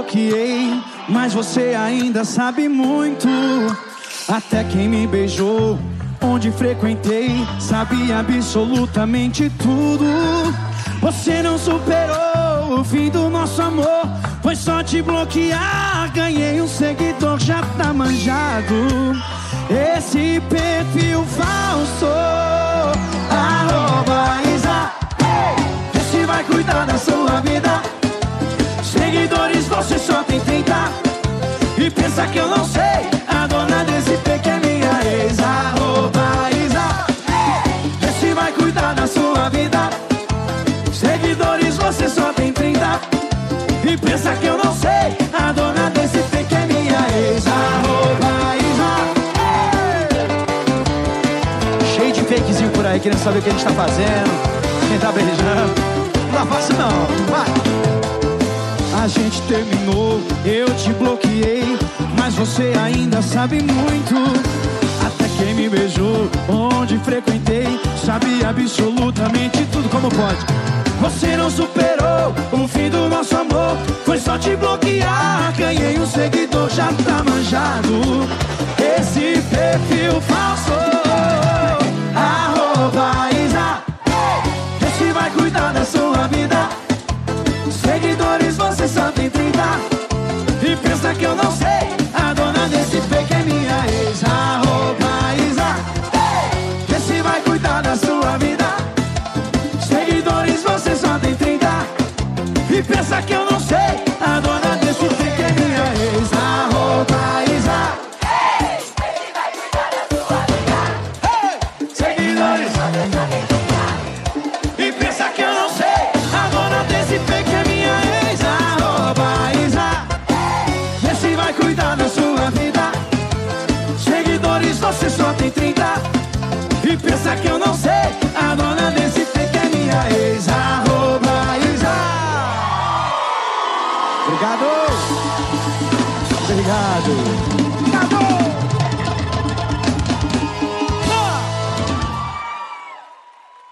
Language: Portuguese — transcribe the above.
bloqueei, mas você ainda sabe muito. Até quem me beijou, onde frequentei, sabia absolutamente tudo. Você não superou o fim do nosso amor, foi só te bloquear. Ganhei um seguidor, já tá manjado. Esse perfil falso, @Isa, vê se vai cuidar da sua vida. Seguidores você só tem 30. E pensa que eu não sei, a dona desse pique é minha ex. @Isa, vê se vai cuidar da sua vida. Seguidores você só tem 30. E pensa que eu não sei, a dona desse pique é minha ex. @Isa. Cheio de fakezinho por aí, querendo saber o que a gente tá fazendo, quem tá beijando. Não é fácil não, vai. A gente terminou, eu te bloqueei, mas você ainda sabe muito. Até quem me beijou, onde frequentei, sabia absolutamente tudo. Como pode? Você não superou o fim do nosso amor, foi só te bloquear. Ganhei um seguidor, já tá manjado. Esse perfil falso, @Isa, vê se vai cuidar da sua vida. Seguidores você só tem 30. E pensa que eu não sei, a dona desse fake é minha ex. @Isa, vê se vai cuidar da sua vida. Seguidores você só tem 30. E pensa que eu não sei, a dona desse fake é minha ex. @Isa, vê se vai cuidar da sua vida. Seguidores só tem 30. E pensa que eu não sei, a dona desse fake é minha ex. @Isa, vê se vai cuidar da sua vida. Seguidores você só tem 30. E pensa que eu não sei, a dona desse fake é minha ex. @Isa. Obrigado. Obrigado.